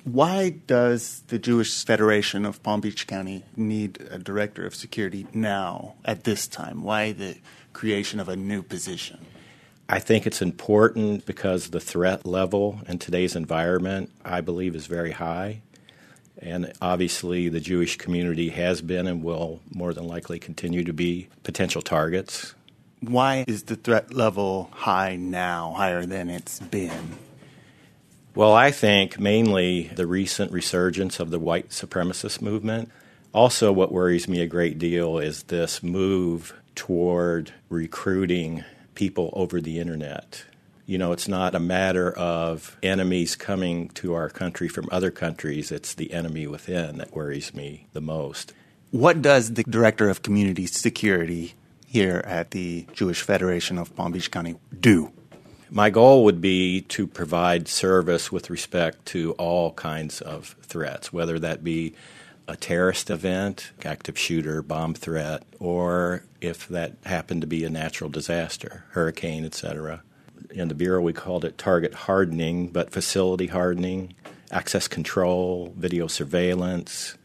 Why does the Jewish Federation of Palm Beach County need a director of security now, at this time? Why the creation of a new position? I think it's important because the threat level in today's environment, I believe, is very high. And obviously the Jewish community has been and will more than likely continue to be potential targets. Why is the threat level high now, higher than it's been? Well, I think mainly the recent resurgence of the white supremacist movement. Also, what worries me a great deal is this move toward recruiting people over the internet. You know, it's not a matter of enemies coming to our country from other countries. It's the enemy within that worries me the most. What does the Director of Community Security here at the Jewish Federation of Palm Beach County do? My goal would be to provide service with respect to all kinds of threats, whether that be a terrorist event, active shooter, bomb threat, or if that happened to be a natural disaster, hurricane, etc. In the Bureau, we called it target hardening, but facility hardening, access control, video surveillance,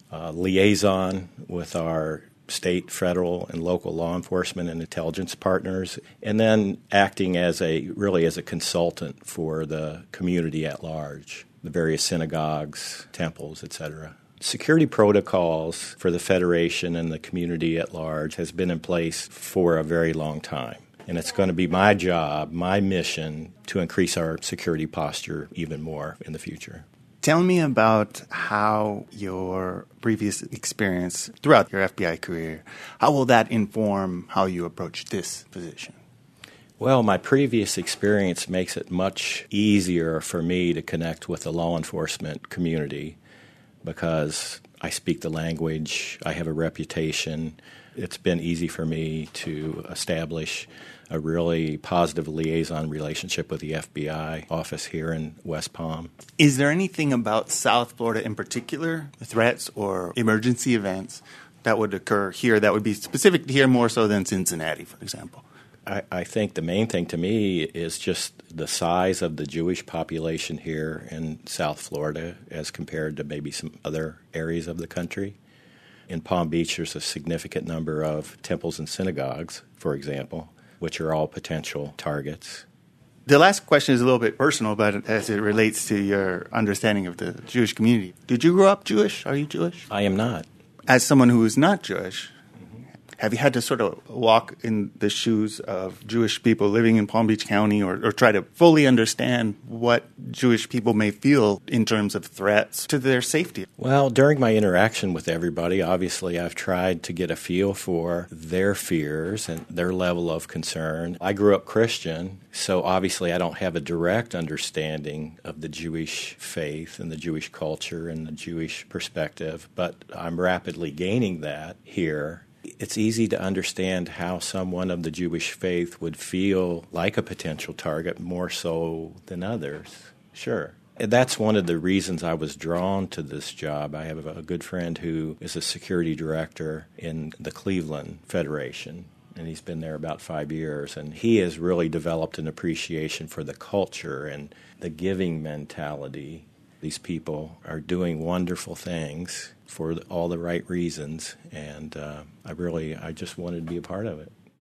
liaison with our state, federal, and local law enforcement and intelligence partners, and then acting as a consultant for the community at large, the various synagogues, temples, etc. Security protocols for the Federation and the community at large has been in place for a very long time. And it's going to be my job, my mission, to increase our security posture even more in the future. Tell me about how your previous experience throughout your FBI career, how will that inform how you approach this position? Well, my previous experience makes it much easier for me to connect with the law enforcement community because I speak the language, I have a reputation. It's been easy for me to establish a really positive liaison relationship with the FBI office here in West Palm. Is there anything about South Florida in particular, threats or emergency events that would occur here that would be specific to here more so than Cincinnati, for example? I think the main thing to me is just the size of the Jewish population here in South Florida as compared to maybe some other areas of the country. In Palm Beach, there's a significant number of temples and synagogues, for example, which are all potential targets. The last question is a little bit personal, but as it relates to your understanding of the Jewish community. Did you grow up Jewish? Are you Jewish? I am not. As someone who is not Jewish, have you had to sort of walk in the shoes of Jewish people living in Palm Beach County or try to fully understand what Jewish people may feel in terms of threats to their safety? Well, during my interaction with everybody, obviously I've tried to get a feel for their fears and their level of concern. I grew up Christian, so obviously I don't have a direct understanding of the Jewish faith and the Jewish culture and the Jewish perspective, but I'm rapidly gaining that here. It's easy to understand how someone of the Jewish faith would feel like a potential target more so than others. Sure. And that's one of the reasons I was drawn to this job. I have a good friend who is a security director in the Cleveland Federation, and he's been there about 5 years. And he has really developed an appreciation for the culture and the giving mentality. These people are doing wonderful things for all the right reasons, and I just wanted to be a part of it.